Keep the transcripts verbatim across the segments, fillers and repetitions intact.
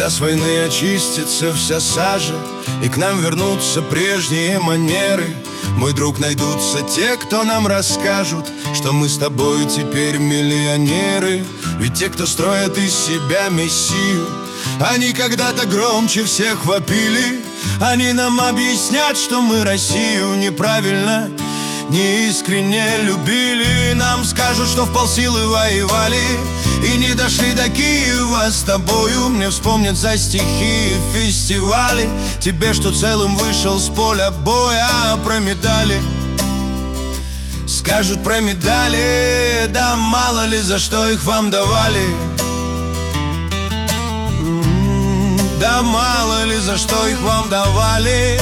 Когда с войны очистится вся сажа и к нам вернутся прежние манеры, мой друг, найдутся те, кто нам расскажут, что мы с тобой теперь миллионеры. Ведь те, кто строят из себя мессию, они когда-то громче всех вопили. Они нам объяснят, что мы Россию неправильно, неискренне любили. Нам скажут, что вполсилы воевали и не дошли до Киева с тобою. Мне вспомнят за стихи и фестивали, тебе, что целым вышел с поля боя. Про медали скажут, про медали, да мало ли за что их вам давали. Да мало ли за что их вам давали.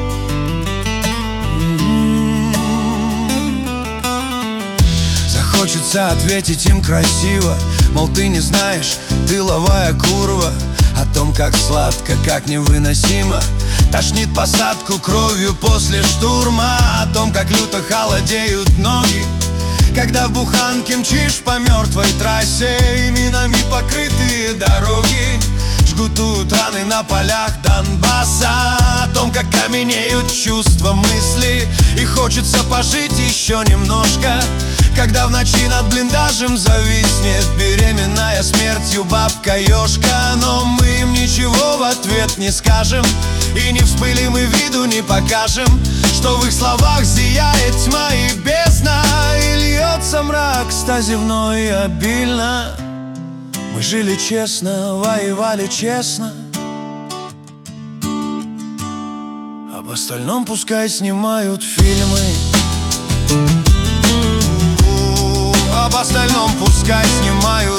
Хочется ответить им красиво, мол, ты не знаешь, тыловая курва. О том, как сладко, как невыносимо тошнит посадку кровью после штурма. О том, как люто холодеют ноги, когда в буханке мчишь по мертвой трассе, и минами покрытые дороги жгут раны на полях Донбасса. О том, как каменеют чувства, мысли, и хочется пожить еще немножко, когда в ночи над блиндажем зависнет беременная смертью бабка-ешка. Но мы им ничего в ответ не скажем и не вспылим, и виду не покажем, что в их словах зияет тьма и бездна, и льется мрак стазевной и обильно. Мы жили честно, воевали честно, об остальном пускай снимают фильмы. Об остальном пускай снимают